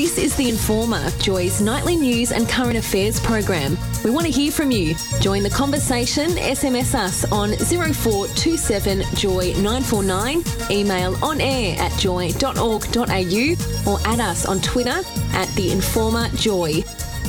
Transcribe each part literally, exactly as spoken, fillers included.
This is The Informer, Joy's nightly news and current affairs program. We want to hear from you. Join the conversation. S M S us on zero four two seven joy nine four nine, email on air at joy dot org dot a u or add us on Twitter at The Informer Joy.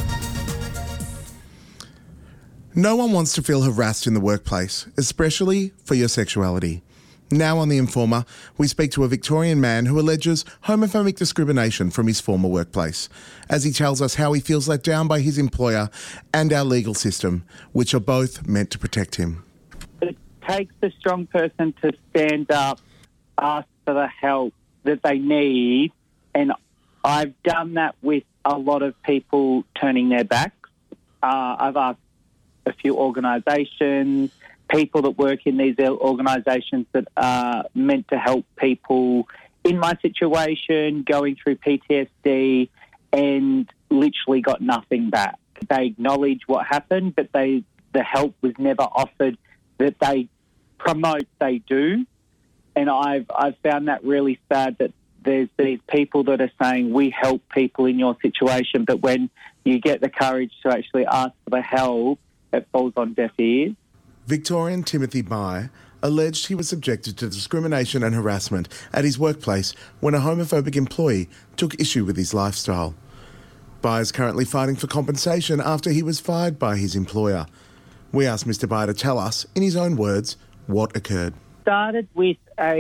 No one wants to feel harassed in the workplace, especially for your sexuality. Now on The Informer, we speak to a Victorian man who alleges homophobic discrimination from his former workplace, as he tells us how he feels let down by his employer and our legal system, which are both meant to protect him. It takes a strong person to stand up, ask for the help that they need, and I've done that with a lot of people turning their backs. Uh, I've asked a few organisations, people that work in these organisations that are meant to help people in my situation, going through P T S D, and literally got nothing back. They acknowledge what happened, but they the help was never offered that they promote they do. And I've I've found that really sad that there's these people that are saying we help people in your situation, but when you get the courage to actually ask for the help, it falls on deaf ears. Victorian Timothy Bye alleged he was subjected to discrimination and harassment at his workplace when a homophobic employee took issue with his lifestyle. Bye is currently fighting for compensation after he was fired by his employer. We asked Mister Bye to tell us, in his own words, what occurred. Started with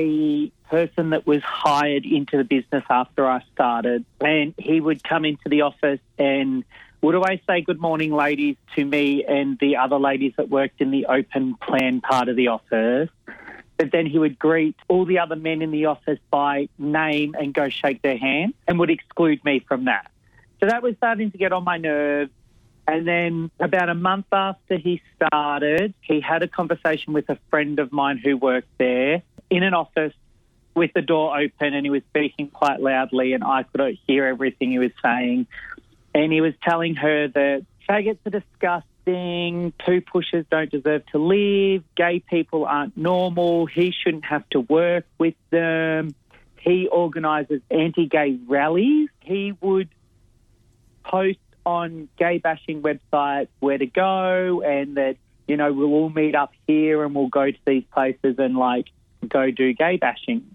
a person that was hired into the business after I started, and he would come into the office and would always say good morning, ladies, to me and the other ladies that worked in the open plan part of the office. But then he would greet all the other men in the office by name and go shake their hand and would exclude me from that. So that was starting to get on my nerves. And then about a month after he started, he had a conversation with a friend of mine who worked there in an office with the door open, and he was speaking quite loudly and I could hear everything he was saying. And he was telling her that faggots are disgusting, two pushers don't deserve to live, gay people aren't normal, he shouldn't have to work with them. He organises anti-gay rallies. He would post on gay bashing websites where to go and that, you know, we'll all meet up here and we'll go to these places and, like, go do gay bashing.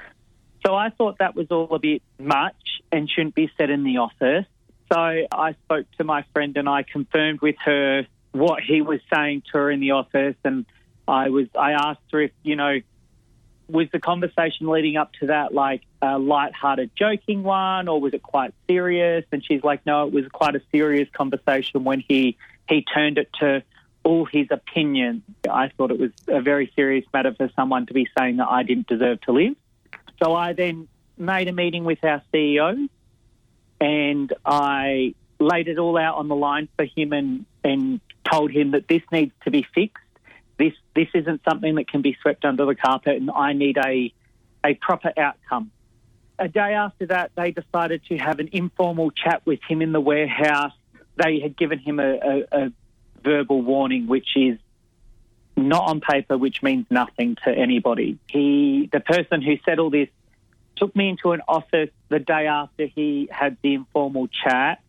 So I thought that was all a bit much and shouldn't be said in the office. So I spoke to my friend and I confirmed with her what he was saying to her in the office, and I was I asked her if, you know, was the conversation leading up to that like a light-hearted joking one or was it quite serious? And she's like, no, it was quite a serious conversation when he, he turned it to all his opinions. I thought it was a very serious matter for someone to be saying that I didn't deserve to live. So I then made a meeting with our C E O and I laid it all out on the line for him and, and told him that this needs to be fixed. This this isn't something that can be swept under the carpet and I need a, a proper outcome. A day after that, they decided to have an informal chat with him in the warehouse. They had given him a, a, a verbal warning, which is not on paper, which means nothing to anybody. He, the person who said all this, took me into an office the day after he had the informal chat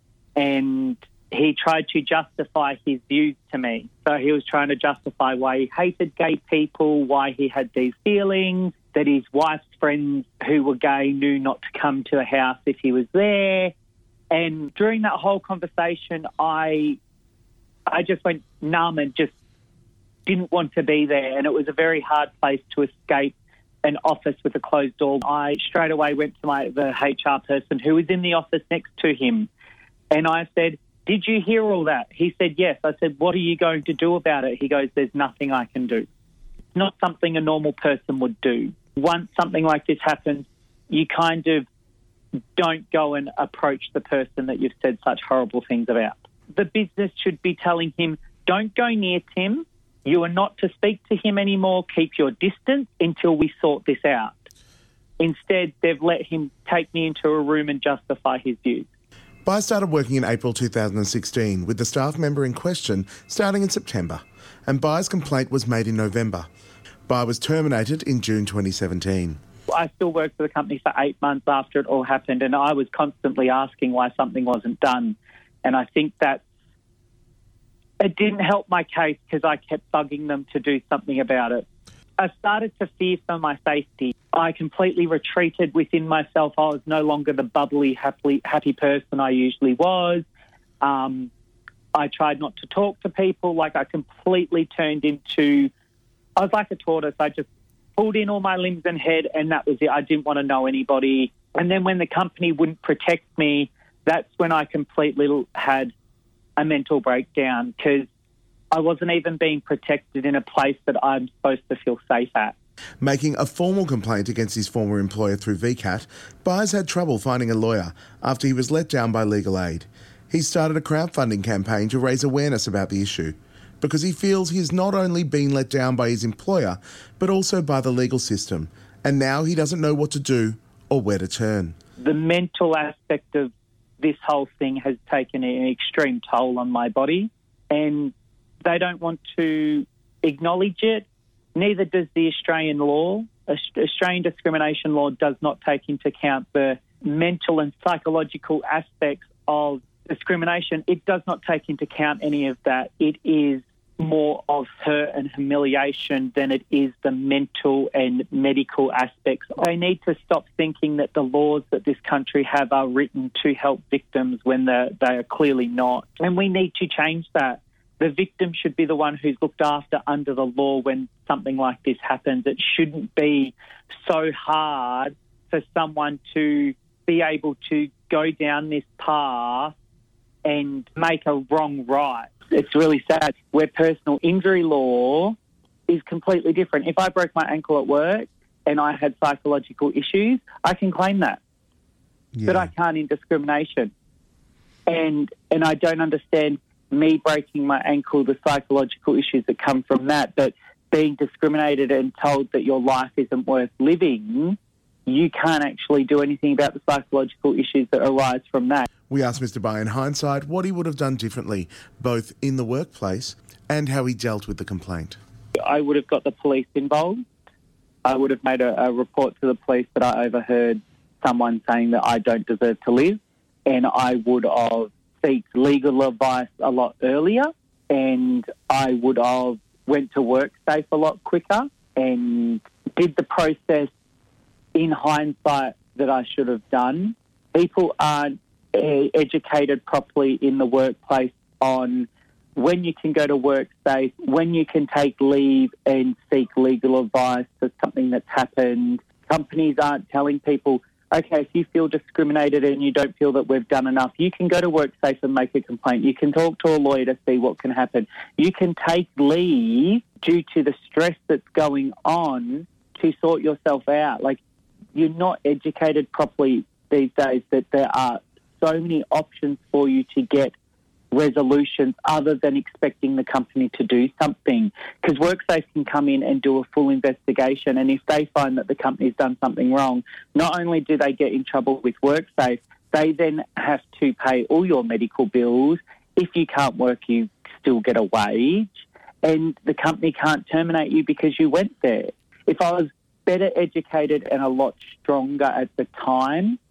and he tried to justify his views to me. So he was trying to justify why he hated gay people, why he had these feelings, that his wife's friends who were gay knew not to come to a house if he was there. And during that whole conversation, I I just went numb and just didn't want to be there. And it was a very hard place to escape an office with a closed door. I straight away went to my the H R person who was in the office next to him. And I said, did you hear all that? He said, yes. I said, what are you going to do about it? He goes, there's nothing I can do. It's not something a normal person would do. Once something like this happens, you kind of don't go and approach the person that you've said such horrible things about. The business should be telling him, don't go near Tim. You are not to speak to him anymore. Keep your distance until we sort this out. Instead, they've let him take me into a room and justify his views. Bye started working in April two thousand sixteen, with the staff member in question starting in September, and Bye's complaint was made in November. Bye was terminated in June twenty seventeen. I still worked for the company for eight months after it all happened, and I was constantly asking why something wasn't done. And I think that it didn't help my case because I kept bugging them to do something about it. I started to fear for my safety. I completely retreated within myself. I was no longer the bubbly, happy, happy person I usually was. Um, I tried not to talk to people. Like, I completely turned into... I was like a tortoise. I just pulled in all my limbs and head, and that was it. I didn't want to know anybody. And then when the company wouldn't protect me, that's when I completely had a mental breakdown, because I wasn't even being protected in a place that I'm supposed to feel safe at. Making a formal complaint against his former employer through V CAT, Byers had trouble finding a lawyer after he was let down by Legal Aid. He started a crowdfunding campaign to raise awareness about the issue, because he feels he's not only been let down by his employer, but also by the legal system, and now he doesn't know what to do or where to turn. The mental aspect of this whole thing has taken an extreme toll on my body, and they don't want to acknowledge it. Neither does the Australian law. Australian discrimination law does not take into account the mental and psychological aspects of discrimination. It does not take into account any of that. It is more of hurt and humiliation than it is the mental and medical aspects. They need to stop thinking that the laws that this country have are written to help victims when they are clearly not. And we need to change that. The victim should be the one who's looked after under the law when something like this happens. It shouldn't be so hard for someone to be able to go down this path and make a wrong right. It's really sad. Where personal injury law is completely different. If I broke my ankle at work and I had psychological issues, I can claim that. Yeah. But I can't in discrimination. And and I don't understand me breaking my ankle, the psychological issues that come from that, but being discriminated and told that your life isn't worth living, you can't actually do anything about the psychological issues that arise from that. We asked Mister Bai in hindsight what he would have done differently, both in the workplace and how he dealt with the complaint. I would have got the police involved. I would have made a, a report to the police that I overheard someone saying that I don't deserve to live, and I would have sought legal advice a lot earlier, and I would have went to WorkSafe a lot quicker and did the process in hindsight that I should have done. People aren't uh, educated properly in the workplace on when you can go to WorkSafe, when you can take leave and seek legal advice for something that's happened. Companies aren't telling people, okay, if you feel discriminated and you don't feel that we've done enough, you can go to WorkSafe and make a complaint. You can talk to a lawyer to see what can happen. You can take leave due to the stress that's going on to sort yourself out. Like, you're not educated properly these days that there are so many options for you to get resolutions other than expecting the company to do something. Because WorkSafe can come in and do a full investigation, and if they find that the company's done something wrong, not only do they get in trouble with WorkSafe, they then have to pay all your medical bills. If you can't work, you still get a wage, and the company can't terminate you because you went there. If I was better educated and a lot stronger at the time,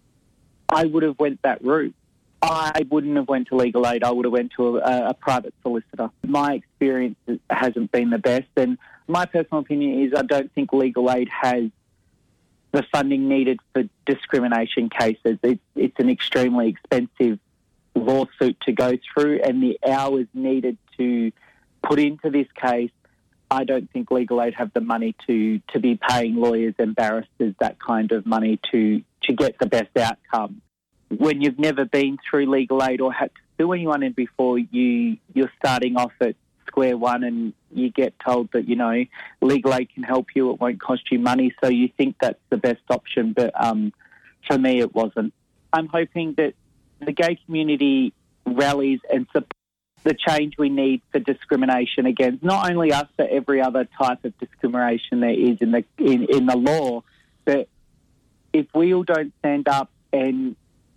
I would have went that route. I wouldn't have went to Legal Aid. I would have went to a, a private solicitor. My experience hasn't been the best, and my personal opinion is I don't think Legal Aid has the funding needed for discrimination cases. It's, it's an extremely expensive lawsuit to go through, and the hours needed to put into this case, I don't think Legal Aid have the money to, to be paying lawyers and barristers that kind of money to, to get the best outcome. When you've never been through Legal Aid or had to sue anyone in before, you, you're starting off at square one and you get told that, you know, Legal Aid can help you, it won't cost you money, so you think that's the best option, but um, for me it wasn't. I'm hoping that the gay community rallies and supports the change we need for discrimination against not only us, but every other type of discrimination there is in the in, in the law. But if we all don't stand up and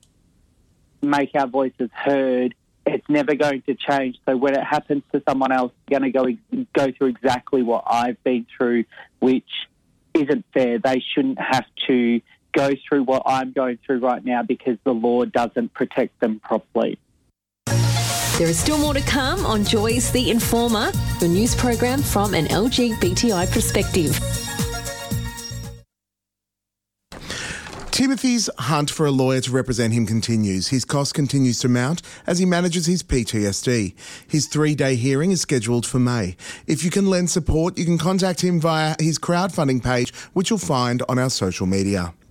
make our voices heard, it's never going to change. So when it happens to someone else, you're going to go go through exactly what I've been through, which isn't fair. They shouldn't have to go through what I'm going through right now because the law doesn't protect them properly. There is still more to come on Joy's The Informer, your news program from an L G B T I perspective. Timothy's hunt for a lawyer to represent him continues. His cost continues to mount as he manages his P T S D. His three-day hearing is scheduled for May. If you can lend support, you can contact him via his crowdfunding page, which you'll find on our social media.